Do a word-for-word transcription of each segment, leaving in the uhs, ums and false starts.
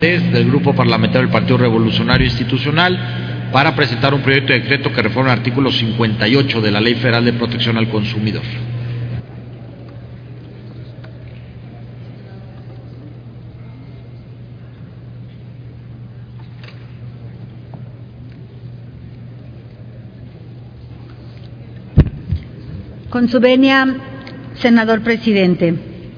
Del Grupo Parlamentario del Partido Revolucionario Institucional para presentar un proyecto de decreto que reforma el artículo cincuenta y ocho de la Ley Federal de Protección al Consumidor. Con su venia, senador presidente,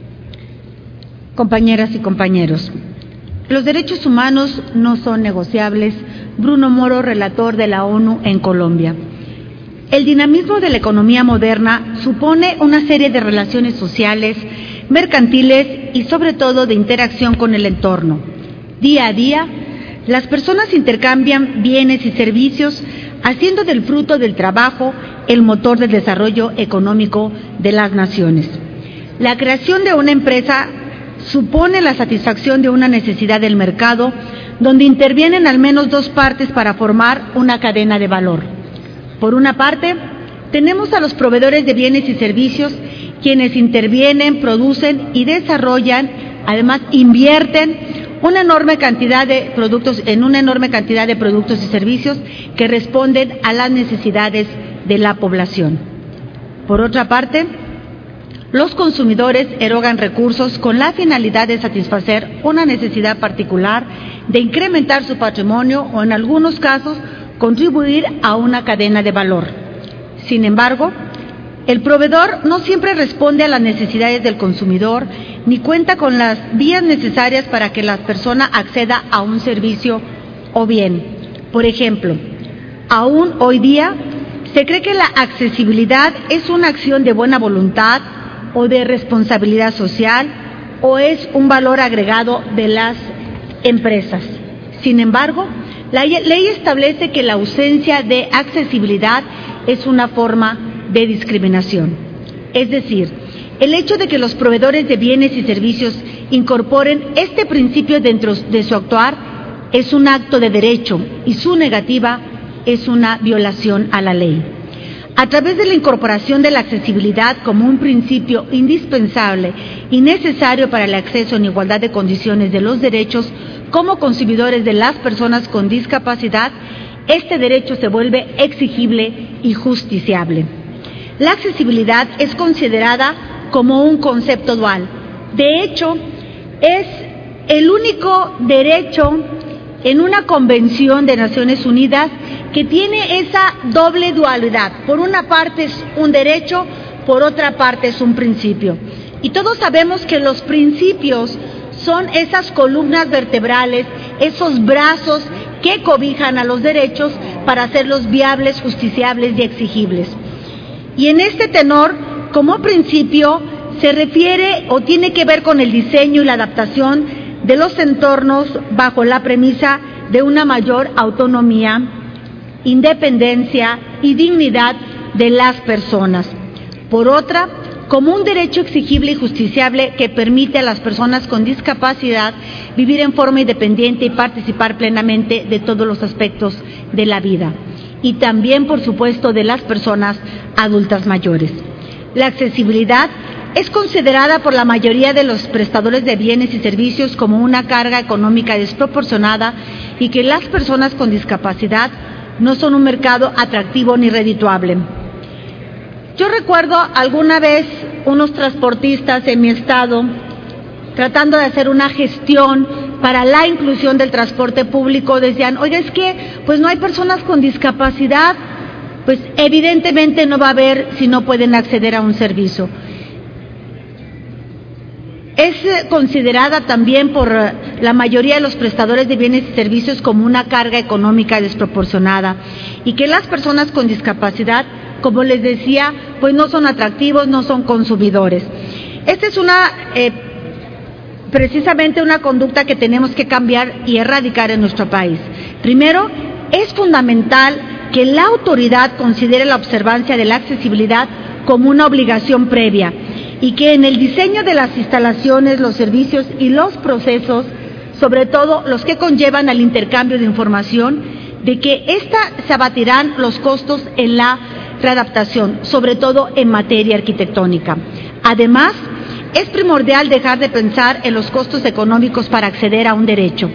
compañeras y compañeros. Los derechos humanos no son negociables. Bruno Moro, relator de la ONU en Colombia. El dinamismo de la economía moderna supone una serie de relaciones sociales, mercantiles y sobre todo de interacción con el entorno. Día a día, las personas intercambian bienes y servicios, haciendo del fruto del trabajo el motor del desarrollo económico de las naciones. La creación de una empresa supone la satisfacción de una necesidad del mercado, donde intervienen al menos dos partes para formar una cadena de valor. Por una parte, tenemos a los proveedores de bienes y servicios, quienes intervienen, producen y desarrollan, además invierten una enorme cantidad de productos, en una enorme cantidad de productos y servicios que responden a las necesidades de la población. Por otra parte, los consumidores erogan recursos con la finalidad de satisfacer una necesidad particular, de incrementar su patrimonio o, en algunos casos, contribuir a una cadena de valor. Sin embargo, el proveedor no siempre responde a las necesidades del consumidor, ni cuenta con las vías necesarias para que la persona acceda a un servicio o bien. Por ejemplo, aún hoy día se cree que la accesibilidad es una acción de buena voluntad o de responsabilidad social, o es un valor agregado de las empresas. Sin embargo, la ley establece que la ausencia de accesibilidad es una forma de discriminación. Es decir, el hecho de que los proveedores de bienes y servicios incorporen este principio dentro de su actuar es un acto de derecho y su negativa es una violación a la ley. A través de la incorporación de la accesibilidad como un principio indispensable y necesario para el acceso en igualdad de condiciones de los derechos como consumidores de las personas con discapacidad, este derecho se vuelve exigible y justiciable. La accesibilidad es considerada como un concepto dual. De hecho, es el único derecho en una convención de Naciones Unidas que tiene esa doble dualidad. Por una parte es un derecho, por otra parte es un principio. Y todos sabemos que los principios son esas columnas vertebrales, esos brazos que cobijan a los derechos para hacerlos viables, justiciables y exigibles. Y en este tenor, como principio, se refiere o tiene que ver con el diseño y la adaptación de los entornos bajo la premisa de una mayor autonomía, independencia y dignidad de las personas. Por otra, como un derecho exigible y justiciable que permite a las personas con discapacidad vivir en forma independiente y participar plenamente de todos los aspectos de la vida. Y también, por supuesto, de las personas adultas mayores. La accesibilidad es considerada por la mayoría de los prestadores de bienes y servicios como una carga económica desproporcionada y que las personas con discapacidad no son un mercado atractivo ni redituable. Yo recuerdo alguna vez unos transportistas en mi estado tratando de hacer una gestión para la inclusión del transporte público, decían, oiga, es que pues no hay personas con discapacidad, pues evidentemente no va a haber si no pueden acceder a un servicio. Es considerada también por la mayoría de los prestadores de bienes y servicios como una carga económica desproporcionada y que las personas con discapacidad, como les decía, pues no son atractivos, no son consumidores. Esta es una, eh, precisamente una conducta que tenemos que cambiar y erradicar en nuestro país. Primero, es fundamental que la autoridad considere la observancia de la accesibilidad como una obligación previa y que en el diseño de las instalaciones, los servicios y los procesos, sobre todo los que conllevan al intercambio de información, de que ésta se abatirán los costos en la readaptación, sobre todo en materia arquitectónica. Además, es primordial dejar de pensar en los costos económicos para acceder a un derecho.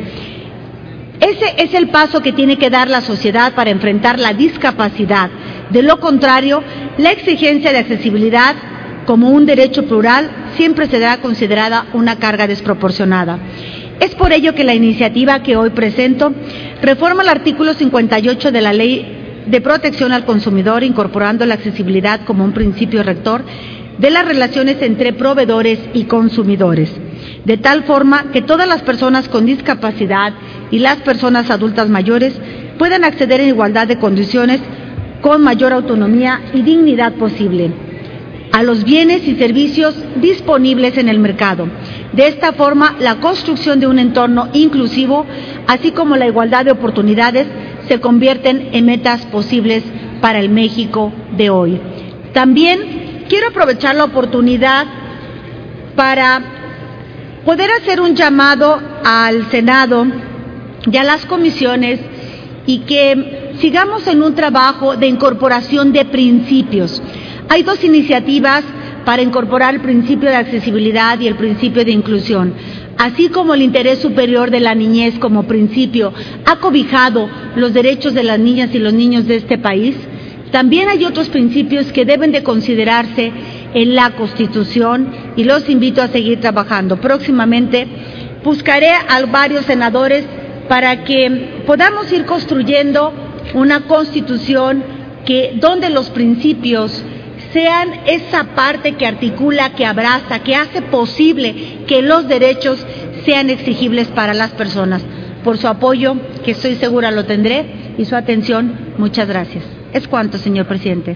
Ese es el paso que tiene que dar la sociedad para enfrentar la discapacidad. De lo contrario, la exigencia de accesibilidad como un derecho plural siempre será considerada una carga desproporcionada. Es por ello que la iniciativa que hoy presento reforma el artículo cincuenta y ocho de la Ley de Protección al Consumidor, incorporando la accesibilidad como un principio rector de las relaciones entre proveedores y consumidores, de tal forma que todas las personas con discapacidad y las personas adultas mayores puedan acceder en igualdad de condiciones, con mayor autonomía y dignidad posible, a los bienes y servicios disponibles en el mercado. De esta forma, la construcción de un entorno inclusivo, así como la igualdad de oportunidades, se convierten en metas posibles para el México de hoy. También quiero aprovechar la oportunidad para poder hacer un llamado al Senado y a las comisiones y que sigamos en un trabajo de incorporación de principios. Hay dos iniciativas para incorporar el principio de accesibilidad y el principio de inclusión, así como el interés superior de la niñez como principio ha cobijado los derechos de las niñas y los niños de este país. También hay otros principios que deben de considerarse en la Constitución y los invito a seguir trabajando. Próximamente buscaré a varios senadores para que podamos ir construyendo una Constitución que donde los principios sean esa parte que articula, que abraza, que hace posible que los derechos sean exigibles para las personas. Por su apoyo, que estoy segura lo tendré, y su atención, muchas gracias. Es cuanto, señor presidente.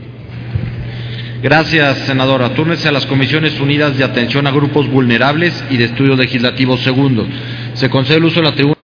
Gracias, senadora. Túrnese a las Comisiones Unidas de Atención a Grupos Vulnerables y de Estudios Legislativos. Segundo, se concede el uso de la tribuna.